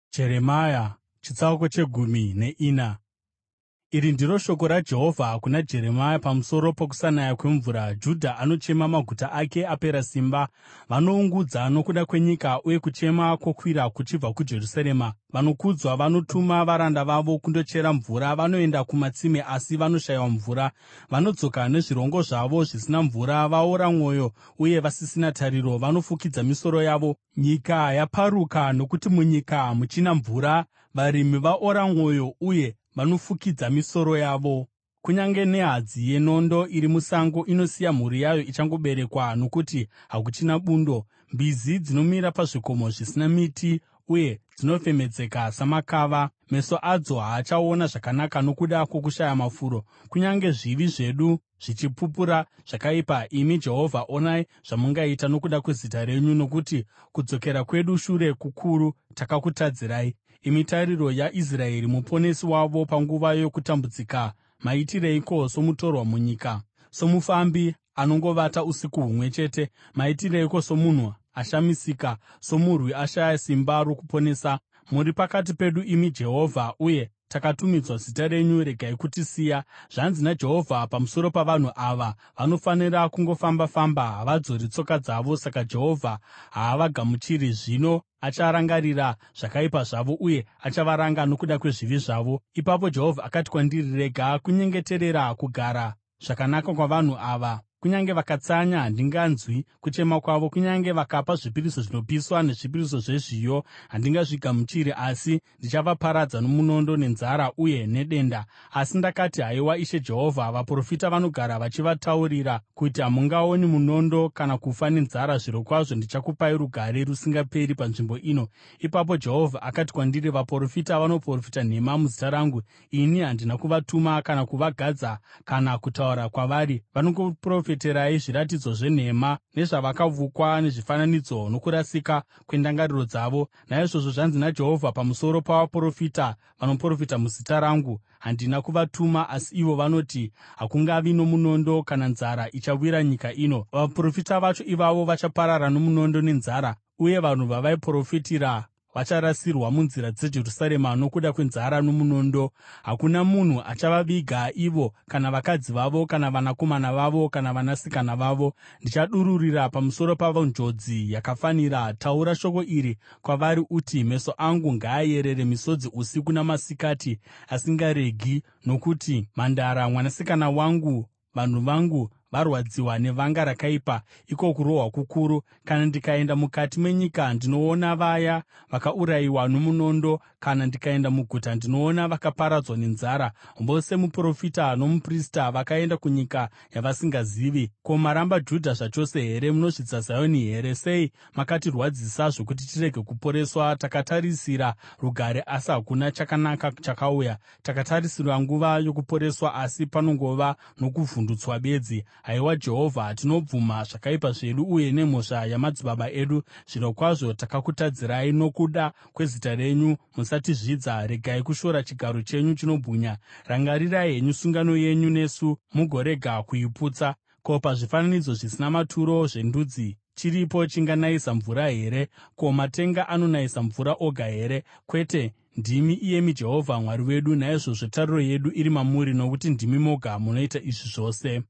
Jeremia chitsauko chegumi neina. Iri ndiro shoko raJehovha kuna Jeremia pamusoro pokusanaya kwemvura. Judha anochema, maguta ake apera simba. Vanoungudza nokuda kwenyika, uye kuchema kwokwira kuchibva kuJerusarema. Vanokudzwa vanotuma varanda vavo kundochera mvura. Vanoenda kumatsime, asi vanoshayiwa mvura. Vanodzoka nezvirongo zvavo zvisina mvura. Vaora mwoyo uye vasisina tariro. Vanofukidza misoro yavo. Nyika yaparuka, nokuti munyika muchina mvura. Varimi vaora mwoyo uye vanofukidza misoro yavo. Kunyange nehadzi yenondo iri musango inosiya mhuri yayo ichangoberekwa, nokuti hakuchina bundo. Mbizi dzinomira pazvikomo zvisina miti uye dzinofemedzeka samakava. Meso adzo haachaona zvakanaka nokuda kwokushaya mafuro. Kunyange zvivi zvedu zvichipupura zvakaipa, imi Jehovha, onai zvamungaita nokuda kwezita renyu, nokuti kudzokera kwedu shure kukuru takakutadzirai. Imi tariro yaIsraeri, muponesi wavo panguva yokutambudzika, maitireiko somutorwa munyika, somufambi anongovata usiku humwe chete? Maitireiko somunhu ashamisika, somurwi ashaya simba rokuponesa? Muri pakati pedu, imi Jehovha, uye takatumidzwa zita renyu. Regai kutisiya. Zvanzi naJehovha pamusoro pavanhu ava: “Vanofanira kungofamba-famba, havadzori tsoka dzavo.” Saka Jehovha haavagamuchiri. Zvino acharangarira zvakaipa zvavo uye achavaranga nokuda kwezvivi zvavo. Ipapo Jehovha akati kwandiri, “Rega kunyengeterera kugara zvakanaka kwavanhu ava. Kunyange vakatsanya, handinganzwi kuchema kwavo. Kunyange vakapa zvipiriso zvinopiswa nezvipiriso zvezviyo, handingazvigamuchiri. Asi ndichavaparadza nomunondo, nenzara uye nedenda.” Asi ndakati, “Haiwa Ishe Jehovha, vaprofita vanogara vachivataurira kuti hamungaoni munondo kana kufa nenzara. Zvirokwazvo ndichakupai rugare rusingaperi panzvimbo ino.” Ipapo Jehovha akati kwandiri, “Vaprofita vanoprofita nhema muzita rangu. Ini handina kuvatuma kana kuvagadza kana kutaura kwavari. Vanokuprofitirai zviratidzo zvenhema, nezvavakavukwa, nezvifananidzo nokurasika kwendangariro dzavo. Naizvozvo zvanzi naJehovha pamusoro pavaprofita vanoprofita muzita rangu: Handina kuvatuma, asi ivo vanoti, ‘Hakungavi nomunondo kana nzara ichawira nyika ino.’ Vaprofita vacho ivavo vachaparara nomunondo nenzara, uye vanhu vavaiprofitira vacharasirwa munzira dzeJerusarema nokuda kwenzara nomunondo. Hakuna munhu achavaviga ivo, kana vakadzi vavo, kana vanakomana vavo, kana vanasikana vavo. Ndichadururira pamusoro pavo njodzi yakafanira. Taura shoko iri kwavari uti, ‘Meso angu ngaayerere misodzi usiku namasikati asingaregi, nokuti Mhandara, mwanasikana wangu, vanhu vangu, varwadziwa nevanga rakaipa, iko kurohwa kukuru. Kana ndikaenda mukati menyika, ndinoona vaya vakaurayiwa nomunondo. Kana ndikaenda muguta, ndinoona vakaparadzwa nenzara. Vose muprofita nomuprista vakaenda kunyika yavasingazivi. Ko, maramba Judha zvachose here? Munozvidza Zioni here? Sei makatirwadzisa zvokuti tirege kuporeswa? Takatarisira rugare, asi hakuna chakanaka chakauya. Takatarisira nguva yokuporeswa, asi panongova nokuvhundutswa bedzi. Haiwa Jehovha, tinobvuma zvakaipa zvedu uye nemhosva yamadzibaba edu. Zvirokwazvo takakutadzirai nokuda kwezita renyu. Musatizvidza. Regai kushora chigaro chenyu chinobwinya. Rangarirai henyu sungano yenyu nesu, mugorega kuiputsa. Ko, pazvifananidzo zvisina maturo zvendudzi chiripo chinganayisa mvura here? Ko, matenga anonayisa mvura oga here? Kwete, ndimi, iyemi Jehovha Mwari wedu. Naizvozvo tariro yedu iri mamuri, nokuti ndimi moga munoita izvi zvose.